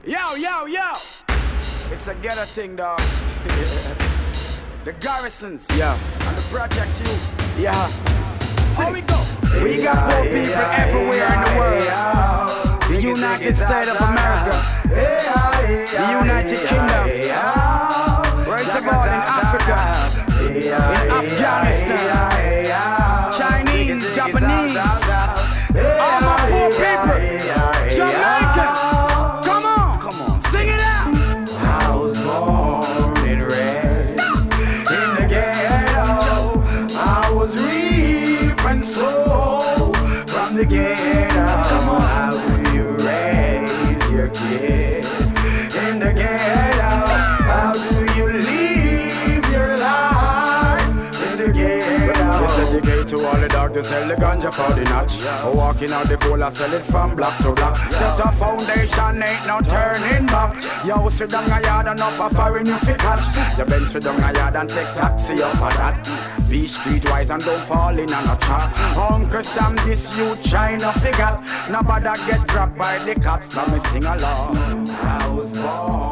Yo. It's a ghetto thing, dog. The garrisons, yeah, and the projects, you. yeah. How we go? We got poor people everywhere in the world. The United States of America, the United Kingdom, where's about in Africa, in Afghanistan, Chinese, Japanese, all my poor people, Jamaicans. Come on, sing it out. I was born and raised in the ghetto. I was reaping soul from the ghetto. Come on, how do you raise your kids in the ghetto? How do you live your life in the ghetto? They dedicate to all the doctors, sell the ganja for the notch. Walking out the cola, sell it from block to block. Set a foundation, ain't no turning back. Yo, sit down a yard and up a foreign you fit catch. Your Benz sit down a yard and take taxi up a that. Be streetwise and don't fall in on a trap. Uncle Sam, this you China figure. Nobody get dropped by the cops, so me sing along. I was born